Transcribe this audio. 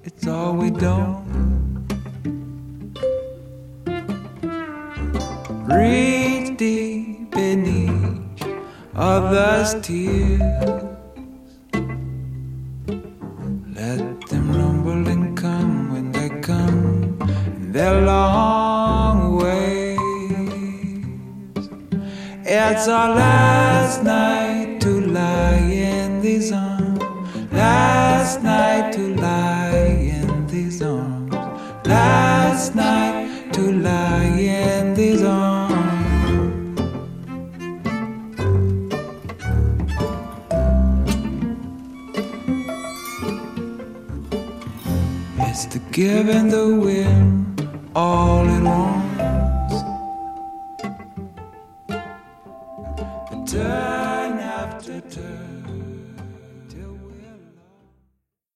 it's all we don't. Breathe deep in each other's tears. Let them rumble and come when they come in their long ways. It's our last night to lie in these arms. Last night to lie in these arms. Last night to lie in these arms. It's the giving the wind all it wants.